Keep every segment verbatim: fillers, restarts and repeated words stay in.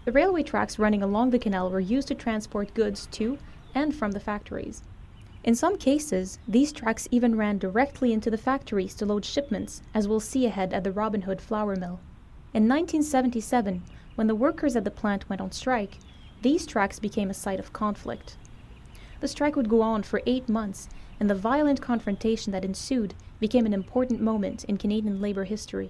The railway tracks running along the canal were used to transport goods to and from the factories. In some cases, these tracks even ran directly into the factories to load shipments, as we'll see ahead at the Robin Hood flour mill. In nineteen seventy-seven, when the workers at the plant went on strike, these tracks became a site of conflict. The strike would go on for eight months, and the violent confrontation that ensued became an important moment in Canadian labour history.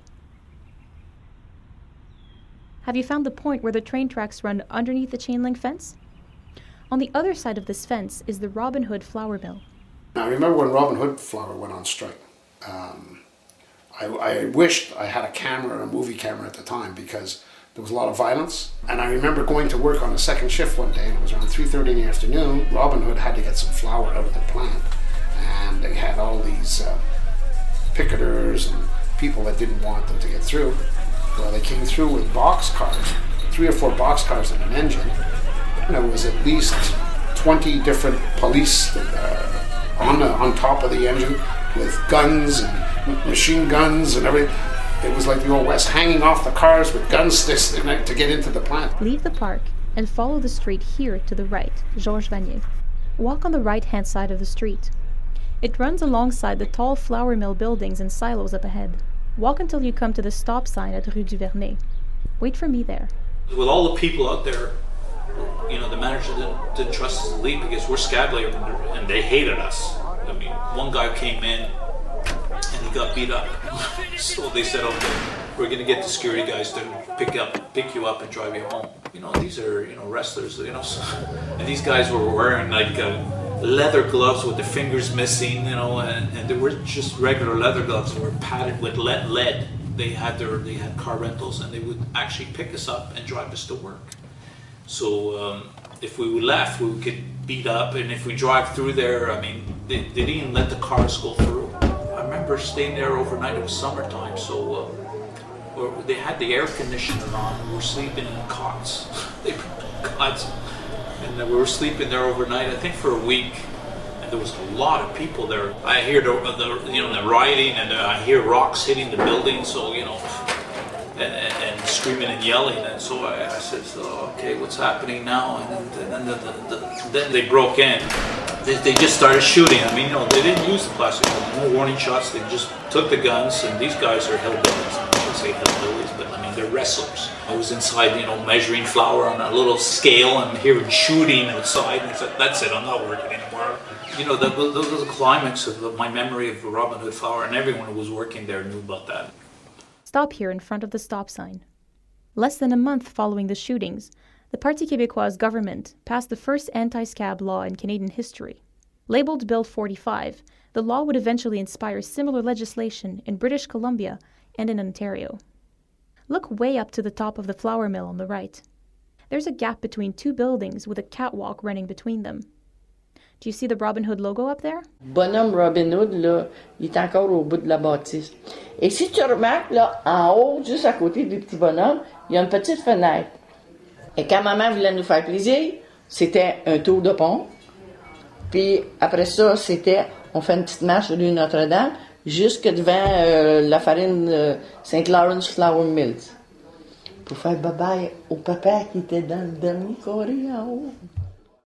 Have you found the point where the train tracks run underneath the chain-link fence? On the other side of this fence is the Robin Hood flour mill. I remember when Robin Hood Flour went on strike. Um, I, I wished I had a camera, a movie camera at the time, because there was a lot of violence. And I remember going to work on a second shift one day, and it was around three thirty in the afternoon. Robin Hood had to get some flour out of the plant, and they had all these uh, picketers and people that didn't want them to get through. Well, they came through with box cars, three or four box cars and an engine. And there was at least twenty different police uh, on the, on top of the engine with guns and machine guns and everything. It was like the Old West, hanging off the cars with guns to get into the plant. Leave the park and follow the street here to the right, Georges Vanier. Walk on the right-hand side of the street. It runs alongside the tall flour mill buildings and silos up ahead. Walk until you come to the stop sign at Rue du Vernet. Wait for me there. With all the people out there, you know, the manager didn't, didn't trust us to leave because we're scab labor and they hated us. I mean, one guy came in and he got beat up. So they said, okay, we're going to get the security guys to pick up, pick you up and drive you home. You know, these are, you know, wrestlers, you know, so, and these guys were wearing like uh, leather gloves with the fingers missing, you know, and, and they were just regular leather gloves that were padded with lead. lead. They had their, they had car rentals and they would actually pick us up and drive us to work. So um, if we left, we would get beat up, and if we drive through there, I mean, they, they didn't even let the cars go through. I remember staying there overnight. It was summertime, so uh, they had the air conditioner on, and we were sleeping in cots. They put cots, and we were sleeping there overnight, I think for a week, and there was a lot of people there. I hear the, the you know, the rioting, and I hear rocks hitting the building, so, you know, And, and, and screaming and yelling, and so I, I said, so, okay, what's happening now? And then, and then, the, the, the, then they broke in. They, they just started shooting. I mean, you know, they didn't use the plastic guns, no warning shots. They just took the guns, and these guys are hillbillies. I shouldn't say hillbillies, but I mean, they're wrestlers. I was inside, you know, measuring flour on a little scale, and hearing shooting outside, and I said, that's it, I'm not working anymore. You know, that was the climax of my memory of Robin Hood Flour, and everyone who was working there knew about that. Stop here in front of the stop sign. Less than a month following the shootings, the Parti Québécois government passed the first anti-scab law in Canadian history. Labelled Bill forty-five, the law would eventually inspire similar legislation in British Columbia and in Ontario. Look way up to the top of the flour mill on the right. There's a gap between two buildings with a catwalk running between them. Do you see the Robin Hood logo up there? Bonhomme Robin Hood, là, il est encore au bout de la bâtisse. Et si tu remarques, là, en haut, juste à côté du petit bonhomme, il y a une petite fenêtre. Et quand maman voulait nous faire plaisir, c'était un tour de pont. Puis après ça, c'était, on fait une petite marche rue Notre-Dame, jusque devant euh, la farine euh, Saint Lawrence Flour Mills. Pour faire bye-bye au papa qui était dans le dernier carré en haut.